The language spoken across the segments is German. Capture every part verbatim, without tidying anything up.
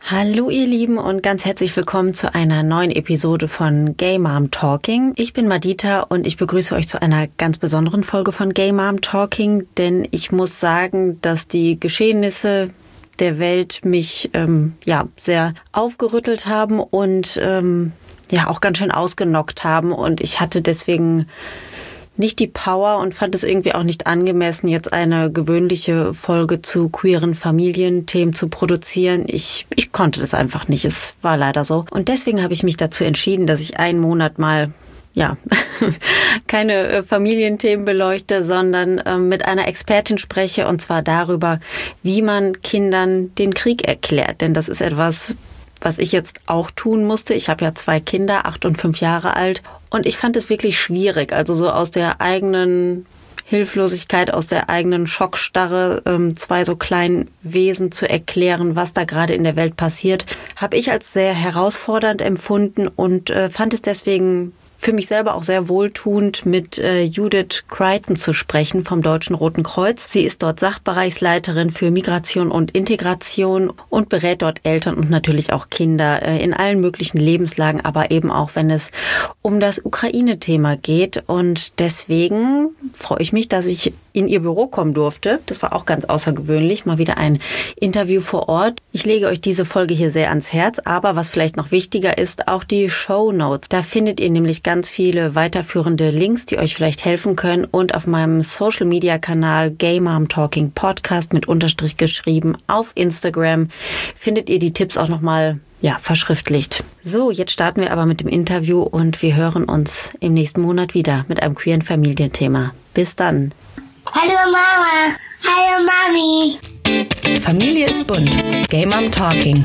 Hallo ihr Lieben und ganz herzlich willkommen zu einer neuen Episode von Gay Mom Talking. Ich bin Madita und ich begrüße euch zu einer ganz besonderen Folge von Gay Mom Talking, denn ich muss sagen, dass die Geschehnisse der Welt mich ähm, ja sehr aufgerüttelt haben und ähm, ja auch ganz schön ausgenockt haben und ich hatte deswegen nicht die Power und fand es irgendwie auch nicht angemessen, jetzt eine gewöhnliche Folge zu queeren Familienthemen zu produzieren. Ich, ich konnte das einfach nicht. Es war leider so. Und deswegen habe ich mich dazu entschieden, dass ich einen Monat mal ja, keine äh, Familienthemen beleuchte, sondern äh, mit einer Expertin spreche und zwar darüber, wie man Kindern den Krieg erklärt. Denn das ist etwas, was ich jetzt auch tun musste. Ich habe ja zwei Kinder, acht und fünf Jahre alt. Und ich fand es wirklich schwierig, also so aus der eigenen Hilflosigkeit, aus der eigenen Schockstarre, ähm, zwei so kleinen Wesen zu erklären, was da gerade in der Welt passiert, habe ich als sehr herausfordernd empfunden und äh, fand es deswegen für mich selber auch sehr wohltuend, mit äh, Judith Crichton zu sprechen vom Deutschen Roten Kreuz. Sie ist dort Sachbereichsleiterin für Migration und Integration und berät dort Eltern und natürlich auch Kinder äh, in allen möglichen Lebenslagen, aber eben auch, wenn es um das Ukraine-Thema geht. Und deswegen freue ich mich, dass ich in ihr Büro kommen durfte. Das war auch ganz außergewöhnlich, mal wieder ein Interview vor Ort. Ich lege euch diese Folge hier sehr ans Herz, aber was vielleicht noch wichtiger ist, auch die Shownotes. Da findet ihr nämlich ganz viele weiterführende Links, die euch vielleicht helfen können und auf meinem Social-Media-Kanal Gay Mom Talking Podcast mit Unterstrich geschrieben auf Instagram findet ihr die Tipps auch nochmal ja, verschriftlicht. So, jetzt starten wir aber mit dem Interview und wir hören uns im nächsten Monat wieder mit einem queeren Familienthema. Bis dann. Hallo Mama. Hallo Mami. Familie ist bunt. Gay Mom Talking.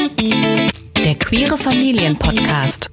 Der queere Familien-Podcast.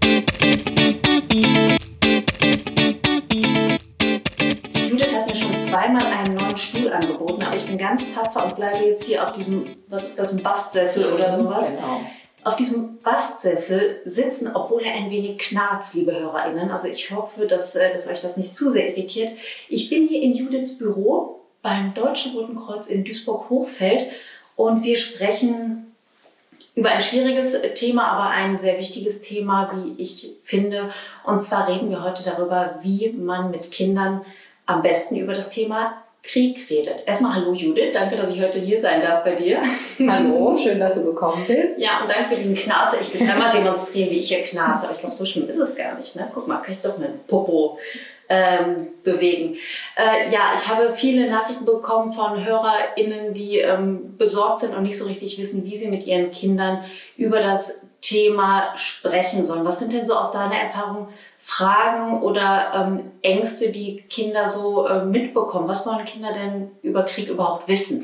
Judith hat mir schon zweimal einen neuen Stuhl angeboten, aber ich bin ganz tapfer und bleibe jetzt hier auf diesem, was ist das, ein Bastsessel oder sowas? Genau. Auf diesem Bastsessel sitzen, obwohl er ein wenig knarzt, liebe HörerInnen. Also ich hoffe, dass, dass euch das nicht zu sehr irritiert. Ich bin hier in Judiths Büro beim Deutschen Roten Kreuz in Duisburg-Hochfeld und wir sprechen über ein schwieriges Thema, aber ein sehr wichtiges Thema, wie ich finde. Und zwar reden wir heute darüber, wie man mit Kindern am besten über das Thema Krieg redet. Erstmal hallo Judith, danke, dass ich heute hier sein darf bei dir. Hallo, schön, dass du gekommen bist. Ja, und danke für diesen Knarzer. Ich will einmal demonstrieren, wie ich hier knarze, aber ich glaube, so schlimm ist es gar nicht. Ne? Guck mal, kann ich doch meinen Popo ähm, bewegen. Äh, ja, ich habe viele Nachrichten bekommen von HörerInnen, die ähm, besorgt sind und nicht so richtig wissen, wie sie mit ihren Kindern über das Thema sprechen sollen. Was sind denn so aus deiner Erfahrung Fragen oder ähm, Ängste, die Kinder so äh, mitbekommen? Was wollen Kinder denn über Krieg überhaupt wissen?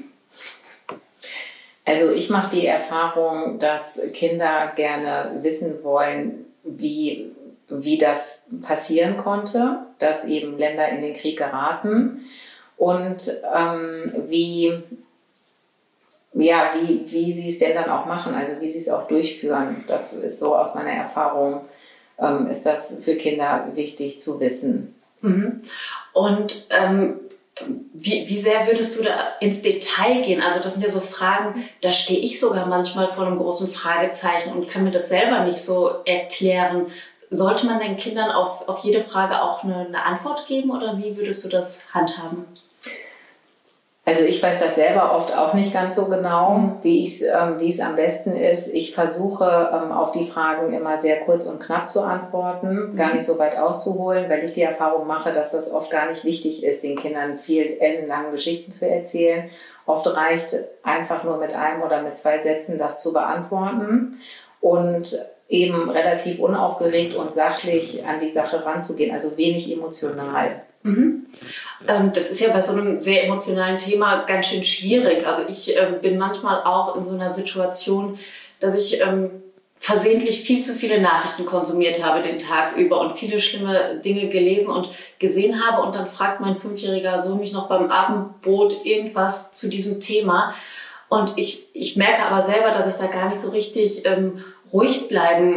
Also ich mache die Erfahrung, dass Kinder gerne wissen wollen, wie, wie das passieren konnte, dass eben Länder in den Krieg geraten und ähm, wie, ja, wie, wie sie es denn dann auch machen, also wie sie es auch durchführen. Das ist so aus meiner Erfahrung, ähm, ist das für Kinder wichtig zu wissen. Mhm. Und ähm, wie, wie sehr würdest du da ins Detail gehen? Also das sind ja so Fragen, da stehe ich sogar manchmal vor einem großen Fragezeichen und kann mir das selber nicht so erklären. Sollte man den Kindern auf, auf jede Frage auch eine, eine Antwort geben oder wie würdest du das handhaben? Also ich weiß das selber oft auch nicht ganz so genau, wie ich ähm, wie es am besten ist. Ich versuche ähm, auf die Fragen immer sehr kurz und knapp zu antworten, mhm. gar nicht so weit auszuholen, weil ich die Erfahrung mache, dass das oft gar nicht wichtig ist, den Kindern viel ellenlange Geschichten zu erzählen. Oft reicht einfach nur mit einem oder mit zwei Sätzen das zu beantworten und eben relativ unaufgeregt und sachlich an die Sache ranzugehen, also wenig emotional. Mhm. Ähm, das ist ja bei so einem sehr emotionalen Thema ganz schön schwierig. Also ich ähm, bin manchmal auch in so einer Situation, dass ich ähm, versehentlich viel zu viele Nachrichten konsumiert habe den Tag über und viele schlimme Dinge gelesen und gesehen habe. Und dann fragt mein fünfjähriger Sohn mich noch beim Abendbrot irgendwas zu diesem Thema. Und ich, ich merke aber selber, dass ich da gar nicht so richtig ähm, ruhig bleiben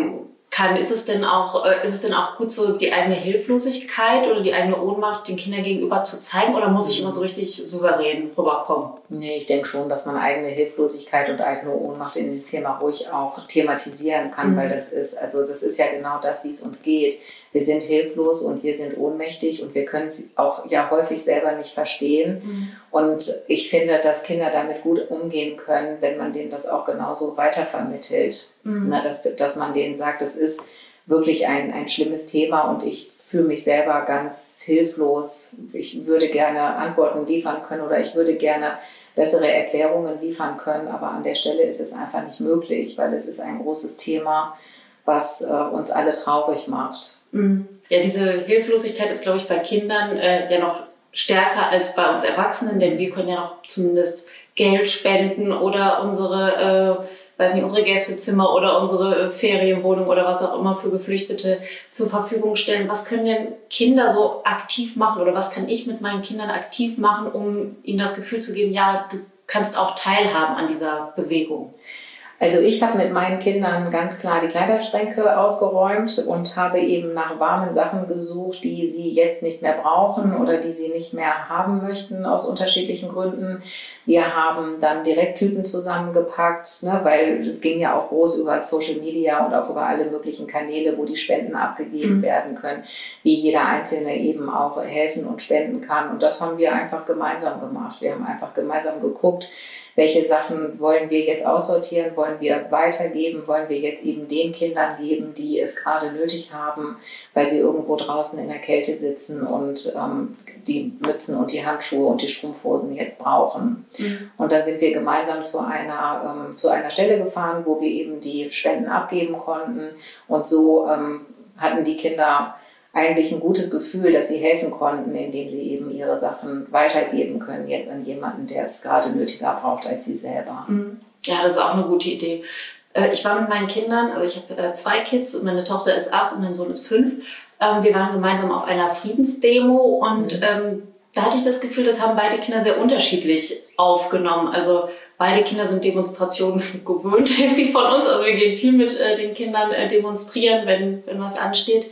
kann. Ist es denn auch, äh, ist es denn auch gut, so die eigene Hilflosigkeit oder die eigene Ohnmacht den Kindern gegenüber zu zeigen? Oder muss ich immer so richtig souverän rüberkommen? Nee, ich denke schon, dass man eigene Hilflosigkeit und eigene Ohnmacht in dem Thema ruhig auch thematisieren kann, mhm. weil das ist, also das ist ja genau das, wie es uns geht. Wir sind hilflos und wir sind ohnmächtig und wir können es auch ja häufig selber nicht verstehen. Mhm. Und ich finde, dass Kinder damit gut umgehen können, wenn man denen das auch genauso weitervermittelt. Mhm. Na, dass, dass man denen sagt, es ist wirklich ein, ein schlimmes Thema und ich fühle mich selber ganz hilflos. Ich würde gerne Antworten liefern können oder ich würde gerne bessere Erklärungen liefern können, aber an der Stelle ist es einfach nicht möglich, weil es ist ein großes Thema, was äh, uns alle traurig macht. Mhm. Ja, diese Hilflosigkeit ist, glaube ich, bei Kindern äh, ja noch stärker als bei uns Erwachsenen, denn wir können ja noch zumindest Geld spenden oder unsere, äh, weiß nicht, unsere Gästezimmer oder unsere Ferienwohnung oder was auch immer für Geflüchtete zur Verfügung stellen. Was können denn Kinder so aktiv machen oder was kann ich mit meinen Kindern aktiv machen, um ihnen das Gefühl zu geben, ja, du kannst auch teilhaben an dieser Bewegung? Also ich habe mit meinen Kindern ganz klar die Kleiderschränke ausgeräumt und habe eben nach warmen Sachen gesucht, die sie jetzt nicht mehr brauchen oder die sie nicht mehr haben möchten aus unterschiedlichen Gründen. Wir haben dann direkt Tüten zusammengepackt, ne, weil es ging ja auch groß über Social Media und auch über alle möglichen Kanäle, wo die Spenden abgegeben mhm. werden können, wie jeder Einzelne eben auch helfen und spenden kann. Und das haben wir einfach gemeinsam gemacht. Wir haben einfach gemeinsam geguckt, welche Sachen wollen wir jetzt aussortieren, wollen wir weitergeben, wollen wir jetzt eben den Kindern geben, die es gerade nötig haben, weil sie irgendwo draußen in der Kälte sitzen und ähm, die Mützen und die Handschuhe und die Strumpfhosen jetzt brauchen. Mhm. Und dann sind wir gemeinsam zu einer, ähm, zu einer Stelle gefahren, wo wir eben die Spenden abgeben konnten und so ähm, hatten die Kinder eigentlich ein gutes Gefühl, dass sie helfen konnten, indem sie eben ihre Sachen weitergeben können, jetzt an jemanden, der es gerade nötiger braucht als sie selber. Ja, das ist auch eine gute Idee. Ich war mit meinen Kindern, also ich habe zwei Kids, meine Tochter ist acht und mein Sohn ist fünf. Wir waren gemeinsam auf einer Friedensdemo und mhm. da hatte ich das Gefühl, das haben beide Kinder sehr unterschiedlich aufgenommen. Also beide Kinder sind Demonstrationen gewöhnt irgendwie von uns. Also wir gehen viel mit den Kindern demonstrieren, wenn, wenn was ansteht.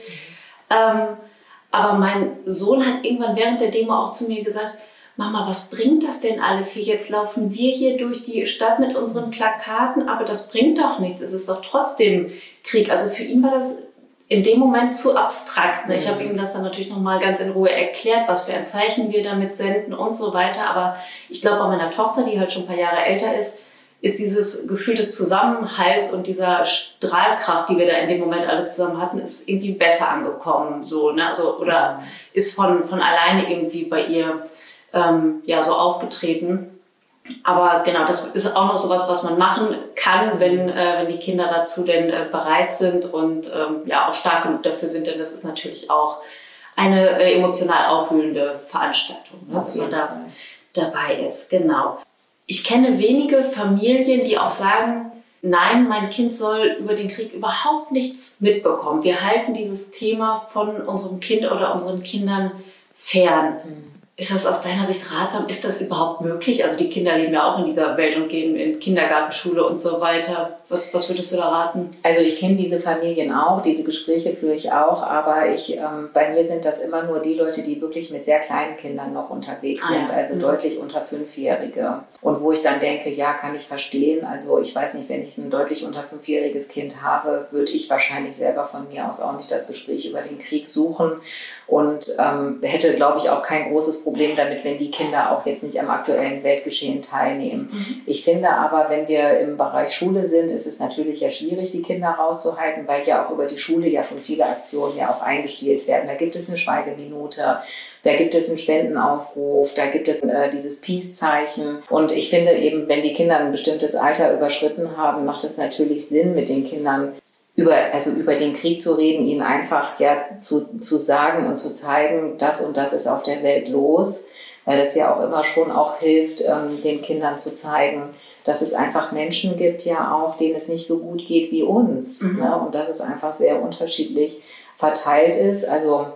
Ähm, aber mein Sohn hat irgendwann während der Demo auch zu mir gesagt, Mama, was bringt das denn alles hier? Jetzt laufen wir hier durch die Stadt mit unseren Plakaten, aber das bringt doch nichts. Es ist doch trotzdem Krieg. Also für ihn war das in dem Moment zu abstrakt. Ne? Ich habe ihm das dann natürlich nochmal ganz in Ruhe erklärt, was für ein Zeichen wir damit senden und so weiter. Aber ich glaube, bei meiner Tochter, die halt schon ein paar Jahre älter ist, ist dieses Gefühl des Zusammenhalts und dieser Strahlkraft, die wir da in dem Moment alle zusammen hatten, ist irgendwie besser angekommen, so, ne? Also, oder ist von, von alleine irgendwie bei ihr ähm, ja, so aufgetreten. Aber genau, das ist auch noch sowas, was man machen kann, wenn, äh, wenn die Kinder dazu denn äh, bereit sind und ähm, ja auch stark genug dafür sind, denn das ist natürlich auch eine äh, emotional aufwühlende Veranstaltung, ne? Wenn man da dabei ist, genau. Ich kenne wenige Familien, die auch sagen, nein, mein Kind soll über den Krieg überhaupt nichts mitbekommen. Wir halten dieses Thema von unserem Kind oder unseren Kindern fern. Mhm. Ist das aus deiner Sicht ratsam? Ist das überhaupt möglich? Also die Kinder leben ja auch in dieser Welt und gehen in Kindergarten, Schule und so weiter. Was, was würdest du da raten? Also ich kenne diese Familien auch, diese Gespräche führe ich auch, aber ich, ähm, bei mir sind das immer nur die Leute, die wirklich mit sehr kleinen Kindern noch unterwegs ah, sind, ja. also mhm. deutlich unter Fünfjährige. Und wo ich dann denke, ja, kann ich verstehen. Also ich weiß nicht, wenn ich ein deutlich unter fünfjähriges Kind habe, würde ich wahrscheinlich selber von mir aus auch nicht das Gespräch über den Krieg suchen und ähm, hätte, glaube ich, auch kein großes Problem damit, wenn die Kinder auch jetzt nicht am aktuellen Weltgeschehen teilnehmen. Mhm. Ich finde aber, wenn wir im Bereich Schule sind, ist es natürlich ja schwierig, die Kinder rauszuhalten, weil ja auch über die Schule ja schon viele Aktionen ja auch eingestielt werden. Da gibt es eine Schweigeminute, da gibt es einen Spendenaufruf, da gibt es äh, dieses Peace-Zeichen. Und ich finde eben, wenn die Kinder ein bestimmtes Alter überschritten haben, macht es natürlich Sinn, mit den Kindern über, also über den Krieg zu reden, ihnen einfach ja zu, zu sagen und zu zeigen, das und das ist auf der Welt los, weil es ja auch immer schon auch hilft, ähm, den Kindern zu zeigen, dass es einfach Menschen gibt ja auch, denen es nicht so gut geht wie uns. Mhm. Ne? Und dass es einfach sehr unterschiedlich verteilt ist. Also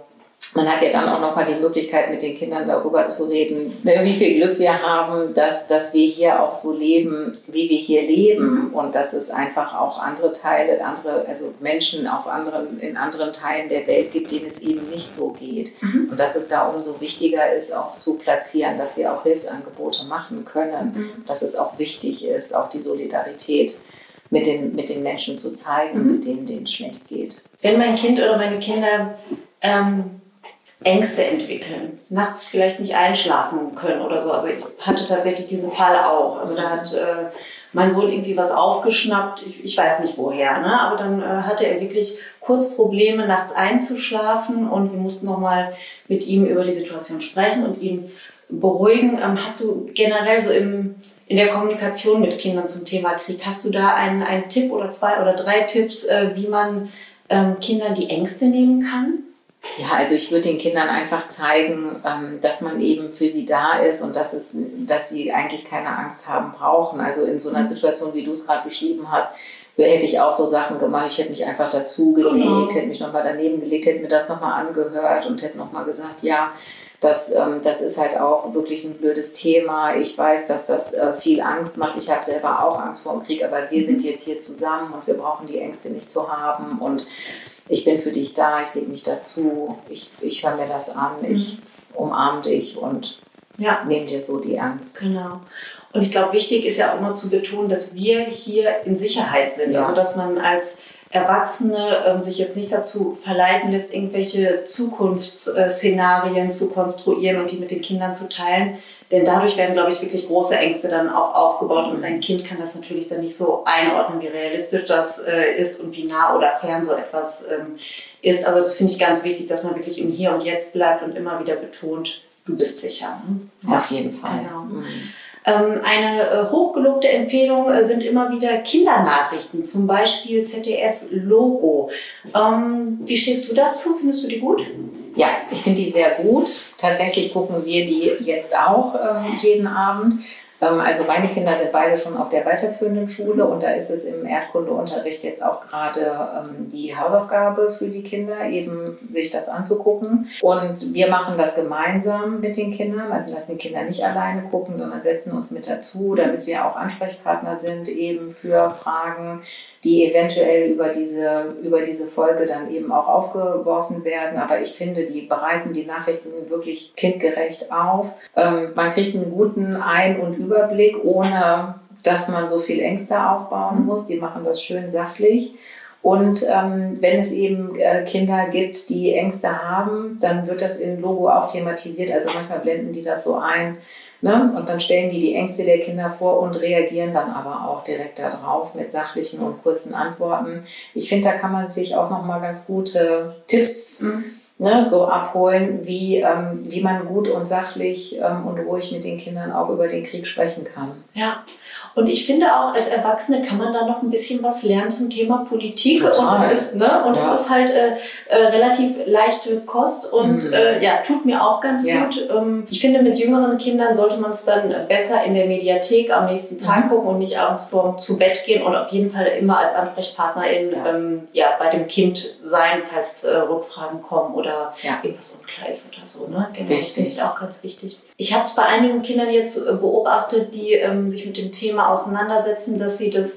man hat ja dann auch nochmal die Möglichkeit, mit den Kindern darüber zu reden, wie viel Glück wir haben, dass, dass wir hier auch so leben, wie wir hier leben. Und dass es einfach auch andere Teile, andere, also Menschen auf anderen, in anderen Teilen der Welt gibt, denen es eben nicht so geht. Mhm. Und dass es da umso wichtiger ist, auch zu platzieren, dass wir auch Hilfsangebote machen können. Mhm. Dass es auch wichtig ist, auch die Solidarität mit den, mit den Menschen zu zeigen, mhm. mit denen denen es schlecht geht. Wenn mein Kind oder meine Kinder ähm Ängste entwickeln, nachts vielleicht nicht einschlafen können oder so. Also ich hatte tatsächlich diesen Fall auch. Also da hat äh, mein Sohn irgendwie was aufgeschnappt, ich, ich weiß nicht woher, ne? Aber dann äh, hatte er wirklich kurz Probleme, nachts einzuschlafen und wir mussten nochmal mit ihm über die Situation sprechen und ihn beruhigen. Ähm, hast du generell so im, in der Kommunikation mit Kindern zum Thema Krieg, hast du da einen, einen Tipp oder zwei oder drei Tipps, äh, wie man ähm, Kindern die Ängste nehmen kann? Ja, also ich würde den Kindern einfach zeigen, dass man eben für sie da ist und dass, es, dass sie eigentlich keine Angst haben brauchen. Also in so einer Situation, wie du es gerade beschrieben hast, hätte ich auch so Sachen gemacht. Ich hätte mich einfach dazugelegt, genau. hätte mich nochmal daneben gelegt, hätte mir das nochmal angehört und hätte nochmal gesagt, ja, das, das ist halt auch wirklich ein blödes Thema. Ich weiß, dass das viel Angst macht. Ich habe selber auch Angst vor dem Krieg, aber wir sind jetzt hier zusammen und wir brauchen die Ängste nicht zu haben und ich bin für dich da, ich lege mich dazu, ich, ich höre mir das an, ich umarme dich und ja. nehme dir so die Angst. Genau. Und ich glaube, wichtig ist ja auch immer zu betonen, dass wir hier in Sicherheit sind. Ja. Also dass man als Erwachsene ähm, sich jetzt nicht dazu verleiten lässt, irgendwelche Zukunftsszenarien zu konstruieren und die mit den Kindern zu teilen. Denn dadurch werden, glaube ich, wirklich große Ängste dann auch aufgebaut und ein Kind kann das natürlich dann nicht so einordnen, wie realistisch das äh, ist und wie nah oder fern so etwas ähm, ist. Also das finde ich ganz wichtig, dass man wirklich im Hier und Jetzt bleibt und immer wieder betont, du bist sicher. Ja, auf jeden Fall. Genau. Mhm. Ähm, eine äh, hochgelobte Empfehlung äh, sind immer wieder Kindernachrichten, zum Beispiel Z D F-Logo. Ähm, wie stehst du dazu? Findest du die gut? Ja, ich finde die sehr gut. Tatsächlich gucken wir die jetzt auch ähm, jeden Abend. Ähm, also meine Kinder sind beide schon auf der weiterführenden Schule und da ist es im Erdkundeunterricht jetzt auch gerade ähm, die Hausaufgabe für die Kinder, eben sich das anzugucken. Und wir machen das gemeinsam mit den Kindern, also lassen die Kinder nicht alleine gucken, sondern setzen uns mit dazu, damit wir auch Ansprechpartner sind eben für Fragen, die eventuell über diese, über diese Folge dann eben auch aufgeworfen werden. Aber ich finde, die bereiten die Nachrichten wirklich kindgerecht auf. Ähm, man kriegt einen guten Ein- und Überblick, ohne dass man so viel Ängste aufbauen muss. Die machen das schön sachlich. Und ähm, wenn es eben äh, Kinder gibt, die Ängste haben, dann wird das im Logo auch thematisiert. Also manchmal blenden die das so ein. Ne? Und dann stellen die die Ängste der Kinder vor und reagieren dann aber auch direkt darauf mit sachlichen und kurzen Antworten. Ich finde, da kann man sich auch nochmal ganz gute Tipps mhm. ne, so abholen, wie, ähm, wie man gut und sachlich ähm, und ruhig mit den Kindern auch über den Krieg sprechen kann. Ja. Und ich finde auch, als Erwachsene kann man da noch ein bisschen was lernen zum Thema Politik. Total. Und es ist, ne, und ja. es ist halt äh, äh, relativ leichte Kost und mhm. äh, ja, tut mir auch ganz ja. gut. Ähm, ich finde, mit jüngeren Kindern sollte man es dann besser in der Mediathek am nächsten Tag mhm. gucken und nicht abends vorm zu Bett gehen und auf jeden Fall immer als Ansprechpartnerin ja. Ähm, ja, bei dem Kind sein, falls äh, Rückfragen kommen oder ja. irgendwas unklar ist oder so. Ne? Genau, das finde ich auch ganz wichtig. Ich habe es bei einigen Kindern jetzt äh, beobachtet, die ähm, sich mit dem Thema auseinandersetzen, dass sie das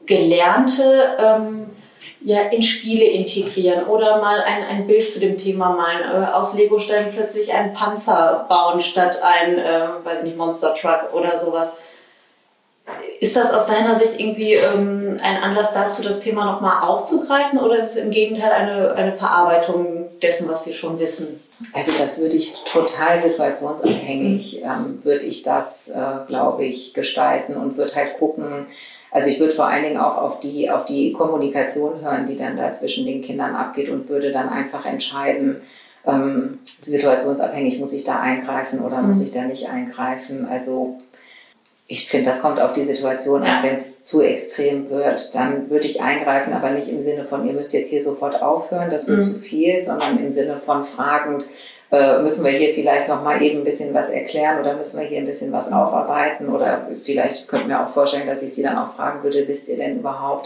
Gelernte ähm, ja, in Spiele integrieren oder mal ein, ein Bild zu dem Thema malen. Äh, aus Lego-Steinen plötzlich einen Panzer bauen statt ein, äh, weiß nicht, Monster Truck oder sowas. Ist das aus deiner Sicht irgendwie ähm, ein Anlass dazu, das Thema nochmal aufzugreifen oder ist es im Gegenteil eine, eine Verarbeitung dessen, was sie schon wissen? Also das würde ich total situationsabhängig, ähm, würde ich das, äh, glaube ich, gestalten und würde halt gucken, also ich würde vor allen Dingen auch auf die, auf die Kommunikation hören, die dann da zwischen den Kindern abgeht und würde dann einfach entscheiden, ähm, situationsabhängig, muss ich da eingreifen oder mhm. muss ich da nicht eingreifen. Also ich finde, das kommt auf die Situation an. Wenn es zu extrem wird, dann würde ich eingreifen, aber nicht im Sinne von, ihr müsst jetzt hier sofort aufhören, das wird mhm. zu viel, sondern im Sinne von fragend, äh, müssen wir hier vielleicht noch mal eben ein bisschen was erklären oder müssen wir hier ein bisschen was aufarbeiten oder vielleicht könnte mir auch vorstellen, dass ich sie dann auch fragen würde, wisst ihr denn überhaupt,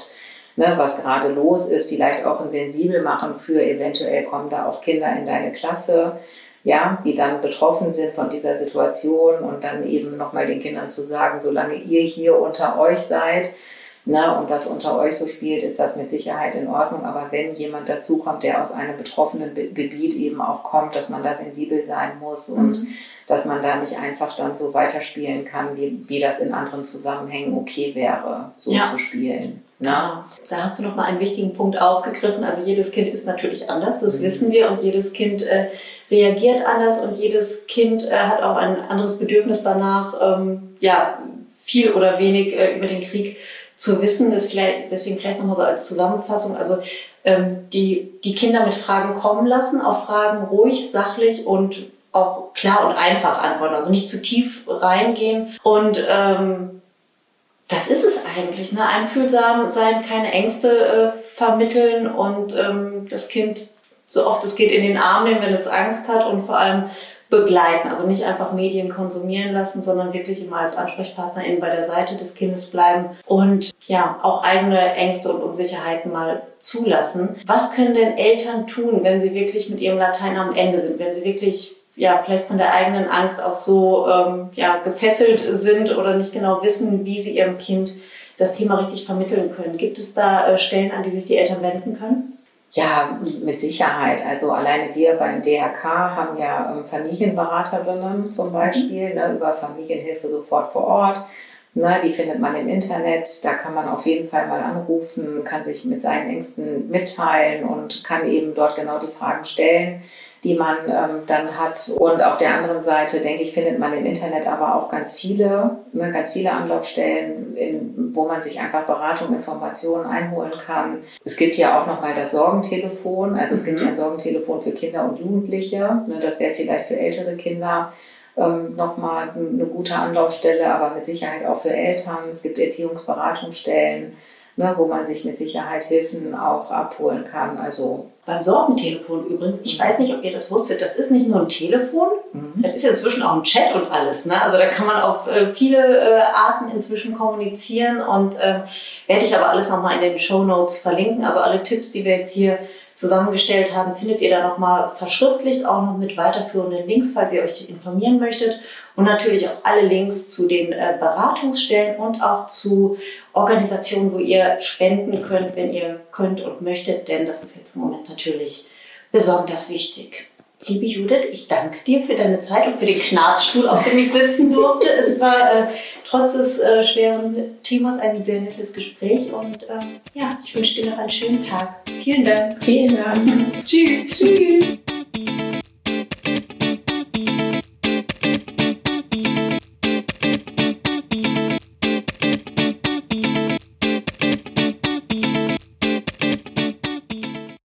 ne, was gerade los ist, vielleicht auch ein sensibel machen für eventuell kommen da auch Kinder in deine Klasse, ja, die dann betroffen sind von dieser Situation und dann eben nochmal den Kindern zu sagen, solange ihr hier unter euch seid, ne, und das unter euch so spielt, ist das mit Sicherheit in Ordnung. Aber wenn jemand dazukommt, der aus einem betroffenen Be- Gebiet eben auch kommt, dass man da sensibel sein muss und mhm. dass man da nicht einfach dann so weiterspielen kann, wie, wie das in anderen Zusammenhängen okay wäre, so ja. zu spielen. Genau. Da hast du nochmal einen wichtigen Punkt aufgegriffen. Also jedes Kind ist natürlich anders, das mhm. wissen wir, und jedes Kind äh, reagiert anders und jedes Kind äh, hat auch ein anderes Bedürfnis danach, ähm, ja, viel oder wenig äh, über den Krieg zu wissen. Das vielleicht, deswegen vielleicht nochmal so als Zusammenfassung. Also ähm, die, die Kinder mit Fragen kommen lassen, auf Fragen ruhig, sachlich und auch klar und einfach antworten. Also nicht zu tief reingehen. Und ähm, das ist es eigentlich, ne? Einfühlsam sein, keine Ängste äh, vermitteln und ähm, das Kind so oft es geht in den Arm nehmen, wenn es Angst hat, und vor allem begleiten. Also nicht einfach Medien konsumieren lassen, sondern wirklich immer als Ansprechpartnerin bei der Seite des Kindes bleiben und ja, auch eigene Ängste und Unsicherheiten mal zulassen. Was können denn Eltern tun, wenn sie wirklich mit ihrem Latein am Ende sind, wenn sie wirklich ja, vielleicht von der eigenen Angst auch so ähm, ja, gefesselt sind oder nicht genau wissen, wie sie ihrem Kind das Thema richtig vermitteln können? Gibt es da äh, Stellen, an die sich die Eltern wenden können? Ja, mit Sicherheit. Also alleine wir beim D R K haben ja ähm, Familienberaterinnen zum Beispiel, mhm. ne, über Familienhilfe sofort vor Ort. Ne, die findet man im Internet. Da kann man auf jeden Fall mal anrufen, kann sich mit seinen Ängsten mitteilen und kann eben dort genau die Fragen stellen, die man ähm, dann hat. Und auf der anderen Seite, denke ich, findet man im Internet aber auch ganz viele, ne, ganz viele Anlaufstellen, in, wo man sich einfach Beratung, Informationen einholen kann. Es gibt ja auch nochmal das Sorgentelefon. Also es mhm. gibt ja ein Sorgentelefon für Kinder und Jugendliche. Ne, das wäre vielleicht für ältere Kinder ähm, nochmal eine gute Anlaufstelle, aber mit Sicherheit auch für Eltern. Es gibt Erziehungsberatungsstellen, ne, wo man sich mit Sicherheit Hilfen auch abholen kann. Also beim Sorgentelefon übrigens, ich weiß nicht, ob ihr das wusstet, das ist nicht nur ein Telefon, mhm. das ist ja inzwischen auch ein Chat und alles. Ne? Also da kann man auf äh, viele äh, Arten inzwischen kommunizieren, und äh, werde ich aber alles nochmal in den Shownotes verlinken. Also alle Tipps, die wir jetzt hier zusammengestellt haben, findet ihr da nochmal verschriftlicht, auch noch mit weiterführenden Links, falls ihr euch informieren möchtet. Und natürlich auch alle Links zu den äh, Beratungsstellen und auch zu Organisationen, wo ihr spenden könnt, wenn ihr könnt und möchtet, denn das ist jetzt im Moment natürlich besonders wichtig. Liebe Judith, ich danke dir für deine Zeit und für den Knarzstuhl, auf dem ich sitzen durfte. Es war äh, trotz des äh, schweren Themas ein sehr nettes Gespräch, und äh, ja, ich wünsche dir noch einen schönen Tag. Vielen Dank. Vielen Dank. Tschüss. Tschüss.